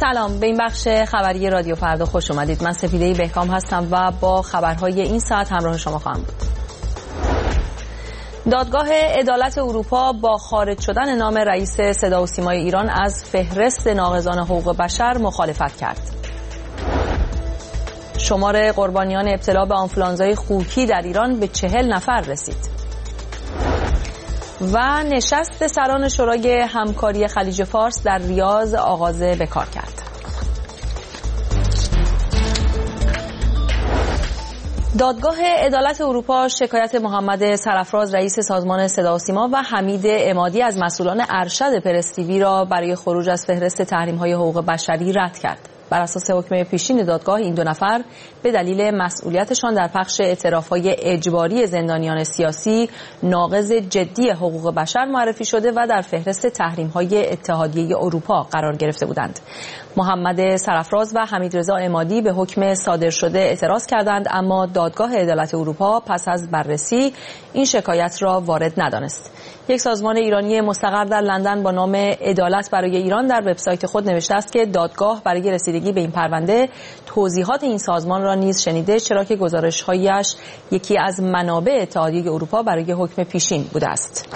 سلام، به این بخش خبری رادیو فردا خوش اومدید. من سپیده بهکام هستم و با خبرهای این ساعت همراه شما خواهم بود. دادگاه عدالت اروپا با خارج شدن نام رئیس صدا و سیمای ایران از فهرست ناقضان حقوق بشر مخالفت کرد. شمار قربانیان ابتلا به آنفولانزای خوکی در ایران به 40 نفر رسید. و نشست سران شورای همکاری خلیج فارس در ریاض آغاز به کار کرد. دادگاه عدالت اروپا شکایت محمد سرافراز رئیس سازمان صدا و سیما و حمید عمادی از مسئولان ارشد پرس تیوی را برای خروج از فهرست تحریم‌های حقوق بشری رد کرد. بر اساس حکم پیشین دادگاه این دو نفر به دلیل مسئولیتشان در پخش اعتراف‌های اجباری زندانیان سیاسی ناقض جدی حقوق بشر معرفی شده و در فهرست تحریم‌های اتحادیه اروپا قرار گرفته بودند. محمد سرافراز و حمیدرضا عمادی به حکم صادر شده اعتراض کردند، اما دادگاه عدالت اروپا پس از بررسی این شکایت را وارد ندانست. یک سازمان ایرانی مستقر در لندن با نام عدالت برای ایران در وبسایت خود نوشته است که دادگاه برای رسیدگی به این پرونده توضیحات این سازمان را نیز شنیده، چرا که گزارش‌هایش یکی از منابع اتحادیه اروپا برای حکم پیشین بوده است.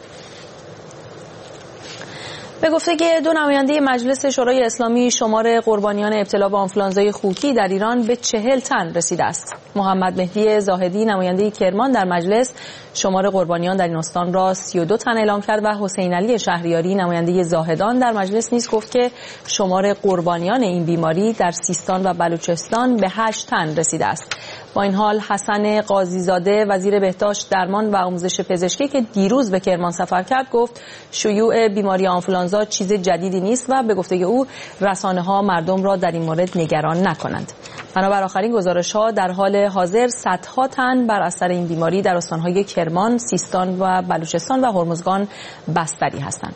به گفته دو نماینده مجلس شورای اسلامی، شمار قربانیان ابتلا به آنفولانزای خوکی در ایران به 40 تن رسیده است. محمد مهدی زاهدی نماینده کرمان در مجلس شمار قربانیان در این استان را 32 تن اعلام کرد و حسین علی شهریاری نماینده زاهدان در مجلس نیز گفت که شمار قربانیان این بیماری در سیستان و بلوچستان به 8 تن رسیده است. با این حال حسن قاضیزاده وزیر بهداشت، درمان و آموزش پزشکی که دیروز به کرمان سفر کرد گفت شیوع بیماری آنفولانزا چیز جدیدی نیست و به گفته او رسانه‌ها مردم را در این مورد نگران نکنند. بنابر آخرین گزارش‌ها در حال حاضر صدها تن بر اثر این بیماری در استان‌های کرمان، سیستان و بلوچستان و هرمزگان بستری هستند.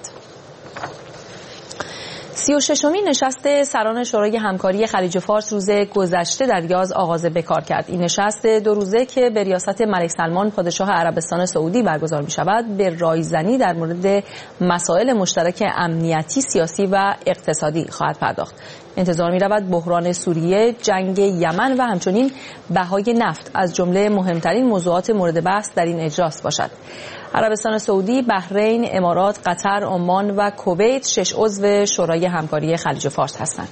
36مین نشست سران شورای همکاری خلیج فارس روز گذشته در ریاض آغاز به کار کرد. این نشست 2 روزه که به ریاست ملک سلمان پادشاه عربستان سعودی برگزار می شود به رایزنی در مورد مسائل مشترک امنیتی، سیاسی و اقتصادی خواهد پرداخت. انتظار می رود بحران سوریه، جنگ یمن و همچنین بهای نفت از جمله مهمترین موضوعات مورد بحث در این اجلاس باشد. عربستان سعودی، بحرین، امارات، قطر، عمان و کویت 6 عضو شورای همکاری خلیج فارس هستند.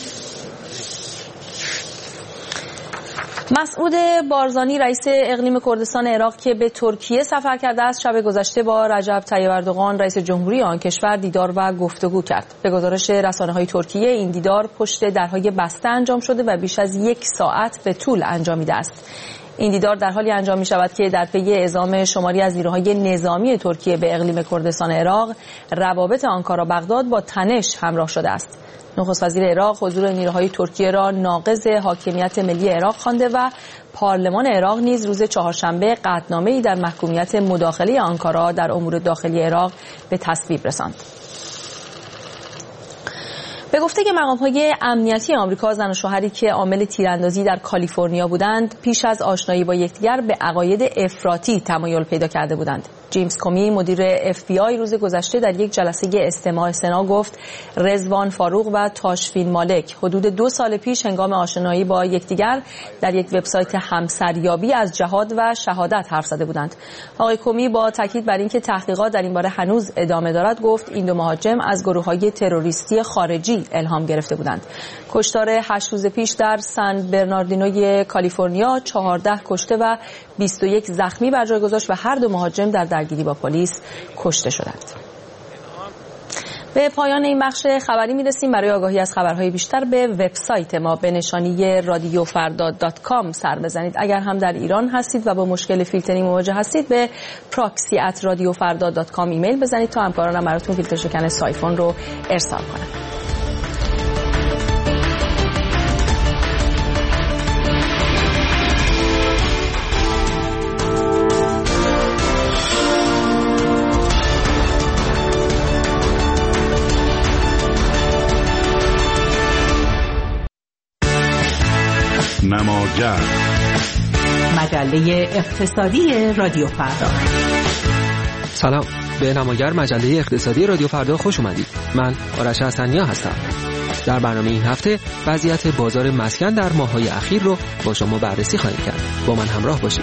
مسعود بارزانی رئیس اقلیم کردستان عراق که به ترکیه سفر کرده است، شب گذشته با رجب طیب اردوغان رئیس جمهوری آن کشور دیدار و گفتگو کرد. به گزارش رسانه‌های ترکیه این دیدار پشت درهای بسته انجام شده و بیش از 1 ساعت به طول انجامیده است. این دیدار در حالی انجام می شود که در پی اعزام شماری از نیروهای نظامی ترکیه به اقلیم کردستان عراق، روابط آنکارا بغداد با تنش همراه شده است. نخست وزیر عراق حضور نیروهای ترکیه را ناقض حاکمیت ملی عراق خوانده و پارلمان عراق نیز روز چهارشنبه قطعنامه‌ای در محکومیت مداخله آنکارا در امور داخلی عراق به تصویب رساند. به گفته که مقام‌های امنیتی آمریکا، زن و شوهری که عامل تیراندازی در کالیفرنیا بودند، پیش از آشنایی با یکدیگر به عقاید افراطی تمایل پیدا کرده بودند. جیمز کومی مدیر FBI روز گذشته در یک جلسه استماع سنا گفت رضوان فاروق و تاشفین مالک حدود 2 سال پیش هنگام آشنایی با یکدیگر در یک وبسایت همسریابی از جهاد و شهادت حرف زده بودند. آقای کومی با تاکید بر اینکه تحقیقات در این باره هنوز ادامه دارد گفت این 2 مهاجم از گروه‌های تروریستی خارجی الهام گرفته بودند. کشتار 8 روز پیش در سن برناردینوی کالیفرنیا 14 کشته و 21 زخمی بر جای گذاشت و هر 2 مهاجم در درگیری با پلیس کشته شدند. به پایان این بخش خبری میرسیم. برای آگاهی از خبرهای بیشتر به وبسایت ما به نشانی radiofarda.com سر بزنید. اگر هم در ایران هستید و با مشکل فیلترینگ مواجه هستید به proxy@radiofarda.com ایمیل بزنید تا همکارانم براتون فیلتر شکن سایفون رو ارسال کنند. نماگر مجله اقتصادی رادیو فردا. سلام، به نماگر مجله اقتصادی رادیو فردا خوش اومدید. من آرش حسنیا هستم. در برنامه این هفته وضعیت بازار مسکن در ماه‌های اخیر رو با شما بررسی خواهیم کرد. با من همراه باشید.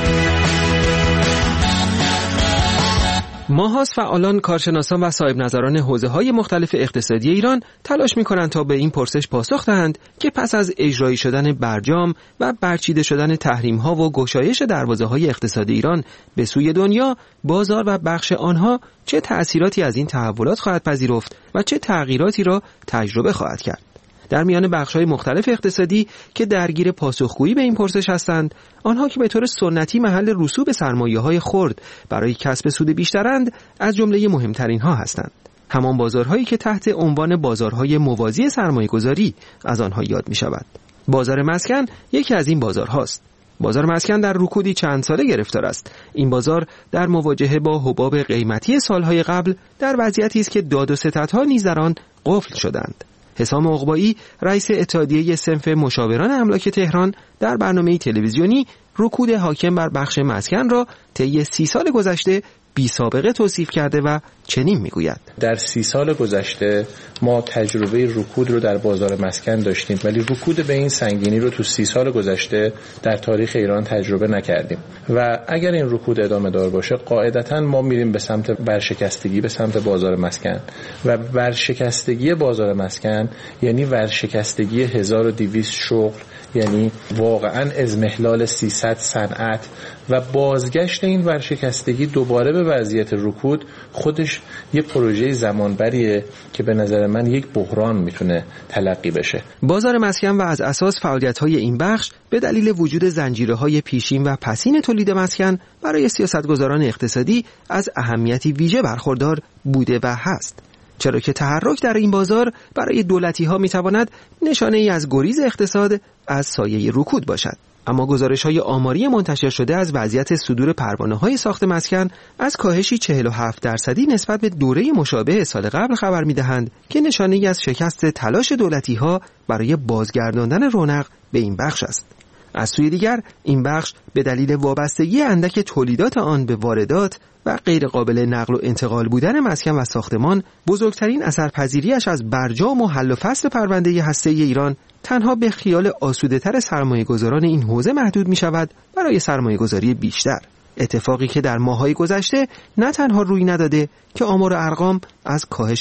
ماهاست فعالان، کارشناسان و صاحب نظران حوزه‌های مختلف اقتصادی ایران تلاش می‌کنند تا به این پرسش پاسخ دهند که پس از اجرایی شدن برجام و برچیده شدن تحریم‌ها و گشایش دروازه‌های اقتصادی ایران به سوی دنیا، بازار و بخش آنها چه تأثیراتی از این تحولات خواهد پذیرفت و چه تغییراتی را تجربه خواهد کرد. در میان بخش‌های مختلف اقتصادی که درگیر پاسخگویی به این پرسش هستند، آنها که به طور سنتی محل رسوب سرمایه‌های خرد برای کسب سود بیشترند، از جمله مهمترین‌ها هستند. همان بازارهایی که تحت عنوان بازارهای موازی سرمایه‌گذاری از آنها یاد می‌شود. بازار مسکن یکی از این بازارهاست. بازار مسکن در رکودی چند ساله گرفتار است. این بازار در مواجهه با حباب قیمتی سالهای قبل در وضعیتی است که داد و ستدها نیز در آن قفل شدند. حسام عقبایی، رئیس اتحادیه صنف مشاوران املاک تهران، در برنامه تلویزیونی رکود حاکم بر بخش مسکن را طی 30 سال گذشته بی سابقه توصیف کرده و چنین میگوید: در 30 سال گذشته ما تجربه رکود رو در بازار مسکن داشتیم، ولی رکود به این سنگینی رو تو 30 سال گذشته در تاریخ ایران تجربه نکردیم و اگر این رکود ادامه دار باشه قاعدتاً ما میریم به سمت ورشکستگی، به سمت بازار مسکن و ورشکستگی بازار مسکن یعنی ورشکستگی 1200 شغل، یعنی واقعاً اضمحلال 300 صنعت و بازگشت این ورشکستگی دوباره به وضعیت رکود خودش یه پروژه زمانبریه که به نظر من یک بحران میتونه تلقی بشه. بازار مسکن و از اساس فعالیت‌های این بخش به دلیل وجود زنجیره‌های پیشین و پسین تولید مسکن برای سیاستگزاران اقتصادی از اهمیتی ویژه برخوردار بوده و هست. چرا که تحرک در این بازار برای دولتی‌ها میتواند نشانه‌ای از گریز اقتصاد از سایه رکود باشد. اما گزارش‌های آماری منتشر شده از وضعیت صدور پروانه‌های ساخت مسکن از کاهشی 47% نسبت به دوره مشابه سال قبل خبر می‌دهند که نشانه‌ای از شکست تلاش دولتی‌ها برای بازگرداندن رونق به این بخش است. از سوی دیگر این بخش به دلیل وابستگی اندک تولیدات آن به واردات و غیر قابل نقل و انتقال بودن مسکن و ساختمان، بزرگترین اثرپذیریش از برجام و حل و فصل پرونده هسته‌ای ایران تنها به خیال آسوده‌تر سرمایه‌گذاران این حوزه محدود می‌شود برای سرمایه‌گذاری بیشتر. اتفاقی که در ماه‌های گذشته نه تنها روی نداده که آمار و ارقام از کاهش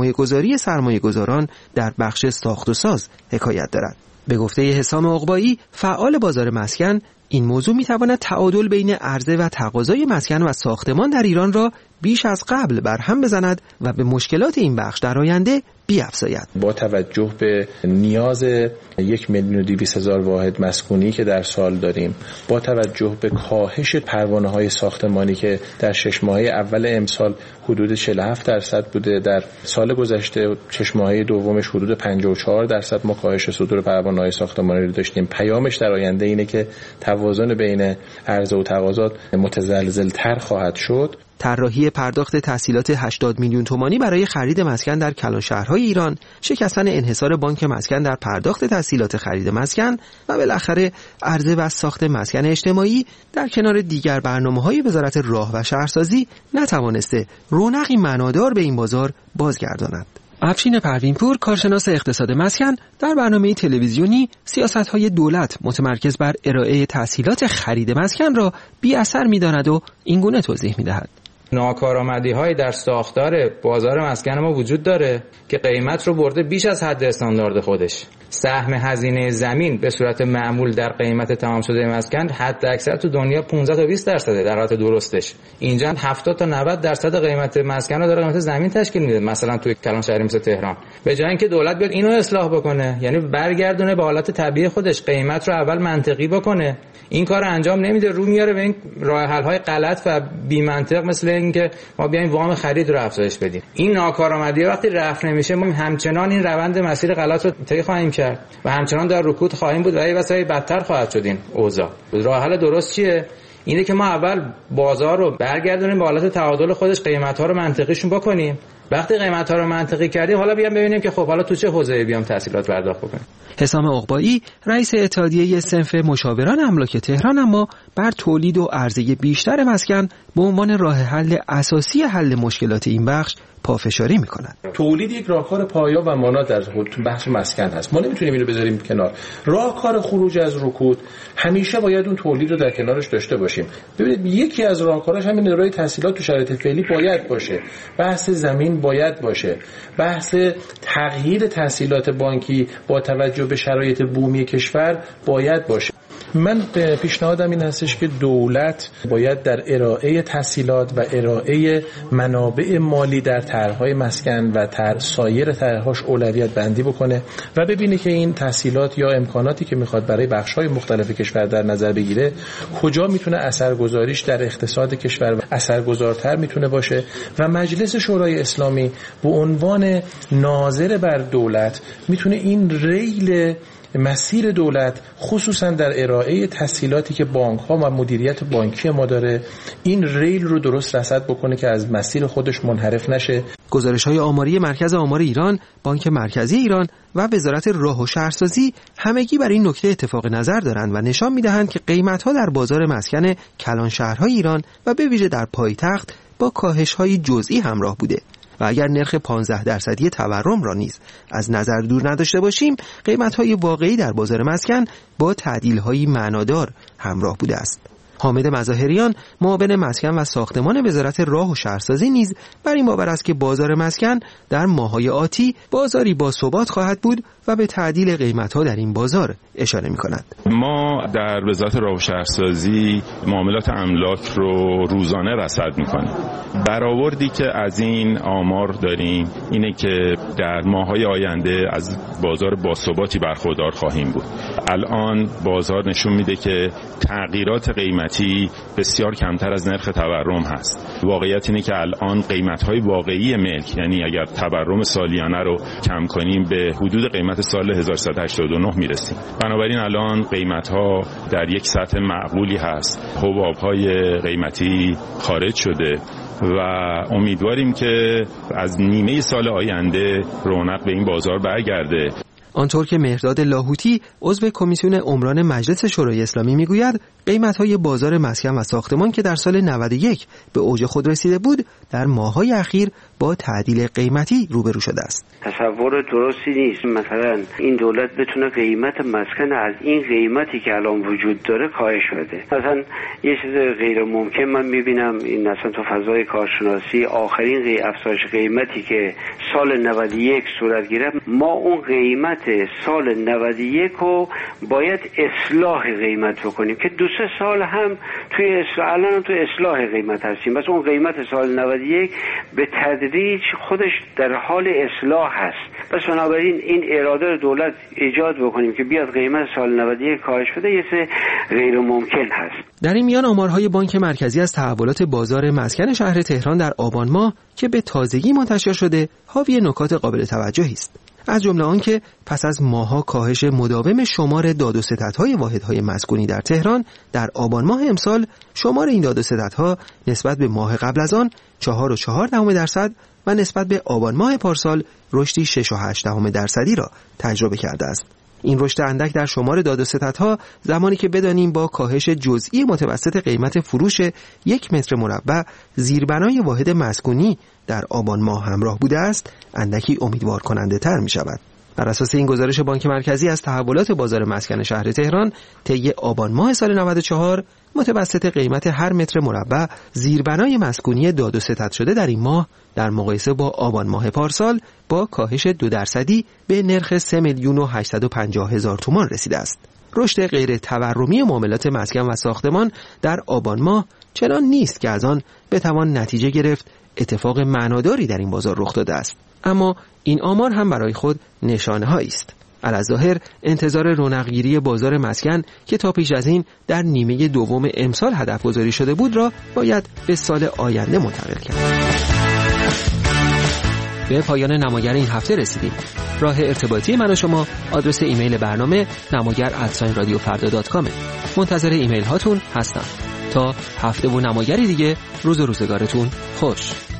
سرمایه‌گذاران در بخش ساخت و ساز حکایت دارد. به گفته حسام عقبایی، فعال بازار مسکن، این موضوع می‌تواند تعادل بین عرضه و تقاضای مسکن و ساختمان در ایران را بیش از قبل برهم بزند و به مشکلات این بخش در آینده بیفزاید. با توجه به نیاز 1,200,000 واحد مسکونی که در سال داریم، با توجه به کاهش پروانه‌های ساختمانی که در 6 ماهه اول امسال حدود 47% بوده، در سال گذشته 6 ماهه دومش حدود 54% ما کاهش صدور پروانه‌های ساختمانی رو داشتیم. پیامش در آینده اینه که توازن بین عرضه و تقاضا متزلزل‌تر خواهد شد. طراحی پرداخت تسهیلات 80 میلیون تومانی برای خرید مسکن در کلانشهرهای ایران، شکستن انحصار بانک مسکن در پرداخت تسهیلات خرید مسکن و بالاخره عرضه و ساخت مسکن اجتماعی در کنار دیگر برنامه‌های وزارت راه و شهرسازی نتوانسته رونقی معنادار به این بازار بازگرداند. افشین پروین‌پور، کارشناس اقتصاد مسکن، در برنامه تلویزیونی سیاست‌های دولت متمرکز بر ارائه تسهیلات خرید مسکن را بی اثر می‌داند و اینگونه توضیح می‌دهد: ناکارآمدی‌های در ساختار بازار مسکن ما وجود داره که قیمت رو برده بیش از حد استاندارد خودش. سهم هزینه زمین به صورت معمول در قیمت تمام شده مسکن حد اکثر تو دنیا 15 تا 20% در حالت درستش. اینجا 70 تا 90% قیمت مسکن رو داره قیمت زمین تشکیل میده. مثلا توی کلان شهری مثل تهران، به جای اینکه دولت بیاد اینو اصلاح بکنه، یعنی برگردونه به حالت طبیعی خودش، قیمت رو اول منطقی بکنه، این کار انجام نمیده، رو میاره به این راه حل های غلط و بی منطق، مثل اینکه ما بیایم وام خرید رو افزایش بدیم. این ناکارآمدی وقتی رفع نمیشه، ما همچنان این روند مسیر غلط رو طی خواهیم کرد و همچنان در رکود خواهیم بود و این واسه بدتر خواهد شد این اوضاع. راه حل درست چیه؟ اینه که ما اول بازار رو برگردونیم به حالت تعادل خودش، قیمت‌ها رو منطقیشون بکنیم. وقتی قیمت‌ها رو منطقی کردیم، حالا بیام ببینیم که خب حالا تو چه حوزه‌ای بیام تسهیلات پرداخت بکنیم. حسام عقبایی، رئیس اتحادیه صنف مشاوران املاک تهران، اما بر تولید و عرضه بیشتر مسکن به عنوان راه حل اساسی حل مشکلات این بخش پافشاری میکنند. تولید یک راهکار پایا و مانع در بخش مسکن هست. ما نمیتونیم اینو بذاریم کنار. راهکار خروج از رکود همیشه باید اون تولید رو در کنارش داشته باشیم. ببینید یکی از راهکاراش همین ارائه تسهیلات تو شرایط فعلی باید باشه. بحث زمین باید باشه. بحث تغییر تسهیلات بانکی با توجه به شرایط بومی کشور باید باشه. من پیشنهادم این هستش که دولت باید در ارائه تسهیلات و ارائه منابع مالی در طرح‌های مسکن و سایر طرح‌هاش اولویت بندی بکنه و ببینه که این تسهیلات یا امکاناتی که میخواد برای بخش‌های مختلف کشور در نظر بگیره کجا میتونه اثرگذاریش در اقتصاد کشور اثرگذارتر میتونه باشه و مجلس شورای اسلامی به عنوان ناظر بر دولت میتونه این ریل مسیر دولت خصوصا در ارائه تسهیلاتی که بانک‌ها و مدیریت بانکی ما داره این ریل رو درست رصد بکنه که از مسیر خودش منحرف نشه. گزارش‌های آماری مرکز آمار ایران، بانک مرکزی ایران و وزارت راه و شهرسازی همگی بر این نکته اتفاق نظر دارند و نشان می‌دهند که قیمت‌ها در بازار مسکن کلان شهرهای ایران و به ویژه در پایتخت با کاهش‌های جزئی همراه بوده. و اگر نرخ 15% تورم را نیز از نظر دور نداشته باشیم، قیمت‌های واقعی در بازار مسکن با تعدیل‌های معنادار همراه بوده است. حامد مظاهریان، معاون مسکن و ساختمان وزارت راه و شهرسازی نیز بر این باور است که بازار مسکن در ماه‌های آتی بازاری با ثبات خواهد بود و به تعدیل قیمت‌ها در این بازار اشاره می‌کند. ما در وزارت راه و شهرسازی معاملات املاک رو روزانه رصد می‌کنیم. برآوردی که از این آمار داریم اینه که در ماه‌های آینده از بازار با ثباتی برخوردار خواهیم بود. الان بازار نشون میده که تغییرات قیمتی بسیار کمتر از نرخ تورم هست. واقعیت اینه که الان قیمت‌های واقعی ملک، یعنی اگر تورم سالیانه رو کم کنیم، به حدود قیمت سال 1389 میرسیم. بنابراین الان قیمت‌ها در یک سطح معقولی هست. حباب‌های قیمتی خارج شده و امیدواریم که از نیمه سال آینده رونق به این بازار برگرده. آنطور که مهرداد لاهوتی عضو کمیسیون عمران مجلس شورای اسلامی میگوید، قیمت‌های بازار مسکن و ساختمان که در سال 91 به اوج خود رسیده بود، در ماه‌های اخیر با تعدیل قیمتی روبرو شده است. تصور درستی نیست مثلا این دولت بتونه قیمت مسکن از این قیمتی که الان وجود داره کاهش بده. مثلا یه چیز غیر ممکن من می‌بینم این اصلا تو فضای کارشناسی آخرین افزایش قیمتی که سال 91 صورت گرفت، ما اون قیمت سال 91 رو باید اصلاح قیمت بکنیم که 2-3 سال هم الان تو اصلاح قیمت هستیم. بس اون قیمت سال 91 به تدریج خودش در حال اصلاح هست. بس بنابراین این اراده دولت ایجاد بکنیم که بیاد قیمت سال 91 کاهش بده یه سه غیر ممکن هست. در این میان آمارهای بانک مرکزی از تحولات بازار مسکن شهر تهران در آبان ماه که به تازگی منتشر شده حاوی نکات قابل توجهی است. از جمله آن که پس از ماه‌ها کاهش مداوم شمار داد و ستدهای واحدهای مسکونی در تهران، در آبان ماه امسال شمار این داد و ستدها نسبت به ماه قبل از آن 4.4% و نسبت به آبان ماه پارسال رشدی 6.8% را تجربه کرده است. این رشد اندک در شمار داد و ستدها زمانی که بدانیم با کاهش جزئی متوسط قیمت فروش 1 متر مربع زیربنای واحد مسکونی در آبان ماه همراه بوده است، اندکی امیدوار کننده تر می شود. بر اساس این گزارش بانک مرکزی از تحولات بازار مسکن شهر تهران طی آبان ماه سال 94 متوسط قیمت هر متر مربع زیربنای مسکونی داد و ستد شده در این ماه در مقایسه با آبان ماه پارسال با کاهش 2% به نرخ 3,850,000 تومان رسیده است. رشد غیر تورمی معاملات مسکن و ساختمان در آبان ماه چنان نیست که از آن بتوان نتیجه گرفت اتفاق معناداری در این بازار رخ داده است. اما این آمار هم برای خود نشانه‌هایی است. علاوه انتظار رونق‌گیری بازار مسکن که تا پیش از این در نیمه دوم امسال هدف گذاری شده بود را باید به سال آینده منتقل کرد. به پایان نماگر این هفته رسیدیم. راه ارتباطی من و شما آدرس ایمیل برنامه namagar@radiofarda.com. منتظر ایمیل هاتون هستم. تا هفته و نماگری دیگه روز و روزگارتون خوش.